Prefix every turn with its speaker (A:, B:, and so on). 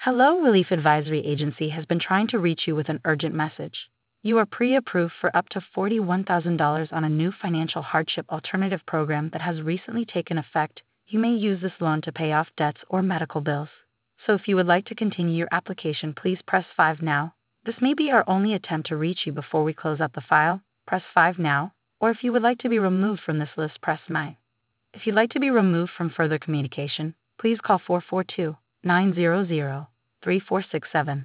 A: Hello, Relief Advisory Agency has been trying to reach you with an urgent message. You are pre-approved for up to $41,000 on a new financial hardship alternative program that has recently taken effect. You may use this loan to pay off debts or medical bills. So if you would like to continue your application, please press 5 now. This may be our only attempt to reach you before we close out the file. Press 5 now, or if you would like to be removed from this list, press 9. If you'd like to be removed from further communication, please call 442-900-3467.